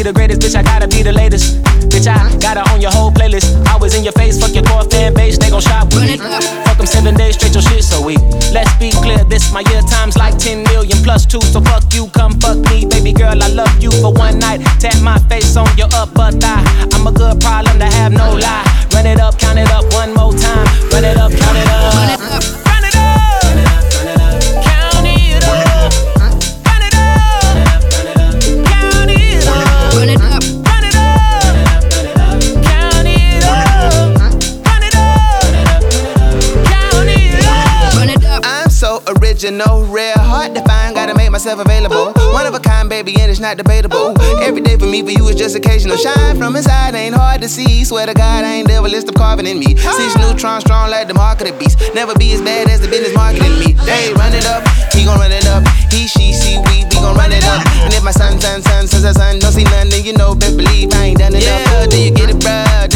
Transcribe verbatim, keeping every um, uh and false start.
the greatest, bitch, I gotta be the latest. Bitch, I gotta own your whole playlist. I was in your face, fuck your core fan base, they gon' shop with me. Fuck them seven days straight, your shit so weak. Let's be clear, this my year times like ten million plus two. So fuck you, come fuck me, baby girl, I love you for one night. Tap my face on your upper thigh. I'm a good problem to have, no lie. Run it up, count it up one more time. Run it up, count it up. Run it up. Run it up. Run it up, run it up. Count it up. Run it up. Count it up. Run it up. Run it up. Count it up. Run it up. Count it up. Run it up. I'm so original, rare, hard to find, gotta make myself available. One of a kind, baby, and it's not debatable. Every day for me, for you, is just occasional. Shine from inside, ain't hard to see. Swear to God, I ain't devil, it's the carving in me. Six neutrons strong like the mark of the beast. Never be as bad as the business marketing me. They run it up, he gon' run it up. He, she, she, we, we gon' run it up. And if my son, son, son, son, son, son don't see nothing, then you know, best believe I ain't done enough. Yeah, do you get it, bruh?